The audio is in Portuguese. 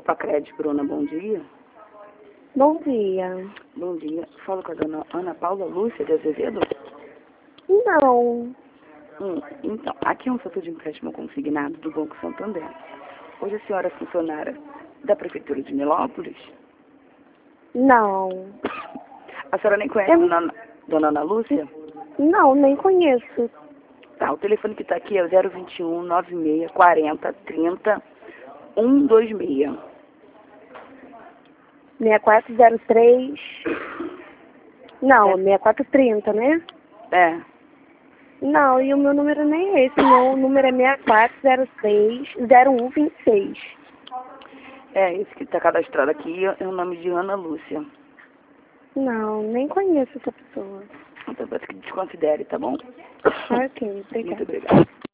Pacred, Bruna, bom dia. Bom dia. Bom dia. Falo com a dona Ana Paula Lúcia de Azevedo? Não. Então, aqui é um setor de empréstimo consignado do Banco Santander. Hoje a senhora é funcionária da Prefeitura de Nilópolis? Não. A senhora nem conhece dona Ana Lúcia? Não, nem conheço. Tá, o telefone que está aqui é o 021 96 40 30 126. 6403. Não, 6430, né? É. Não, e o meu número nem é esse. Meu número é 6403-0126. É, esse que está cadastrado aqui é o nome de Ana Lúcia. Não, nem conheço essa pessoa. Então, peço que desconsidere, tá bom? Ok, obrigada. Muito obrigada.